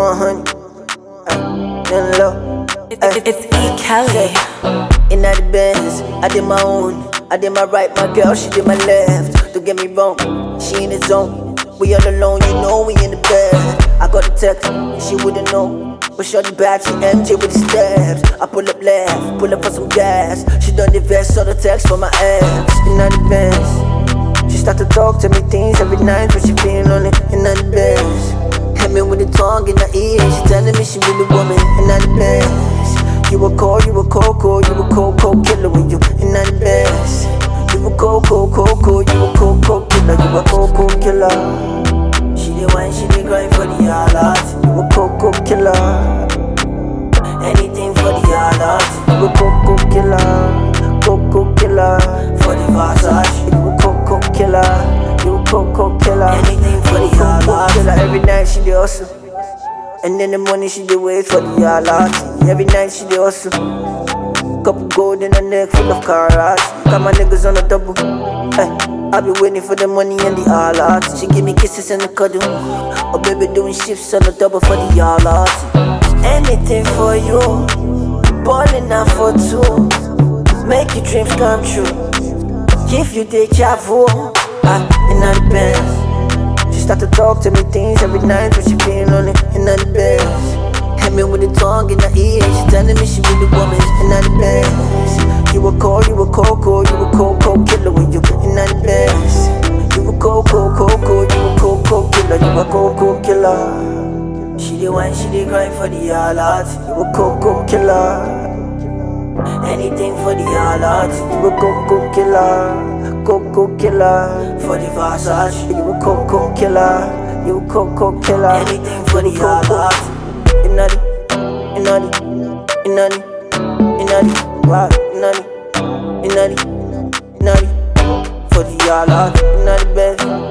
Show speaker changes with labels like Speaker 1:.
Speaker 1: want honey. Then low.
Speaker 2: It's E. Kelly.
Speaker 1: In the Benz, I did my own. I did my right, my girl, she did my left. Don't get me wrong, she in the zone. We all alone, you know we in the bed. I got a text, she wouldn't know. But shorty bad, she MJ with the steps. I pull up left, pull up for some gas. She done the vest, saw the text from my ex. In the Benz, she start to talk to me things every night when she feeling on it. In the Benz, hit me with the tongue in her ear. She telling me she really want me. In the Benz, you a cold, you a cold, you a cold killer when you in the Benz. You a cold, you a cold killer, you a cold killer. She the wine, she the grind for the all-out. You a cold killer. Anything for the all-out. You a cold killer. For the Versace. You a cold killer. You a cold killer. Anything for the all-out. Every night she the hustle. And in the morning she dey wait for the all-out. Every night she dey hustle. Couple gold in her neck full of carats. Got my niggas on a double. I be waiting for the money and the all-out. She give me kisses and a cuddle. Oh baby doing shifts on the double for the all-out. Anything for you. Ballin' out for two. Make your dreams come true. Give you deja vu. In the Benz. She start to talk to me things every night when she feeling on it. In the Benz. Hit me with the tongue in her ear. She telling me she really want me. In the Benz. You a cold, you a cold killer when you in the Benz. You a cold killer. You a cold killer. She the wine, she the grind for the all-out. You a cold killer. Anything for the all-out. You a cold killer. For the Versace. You a cold killer. You a cold killer. Anything for the all-out. Inadi, for the all-out, inadi best.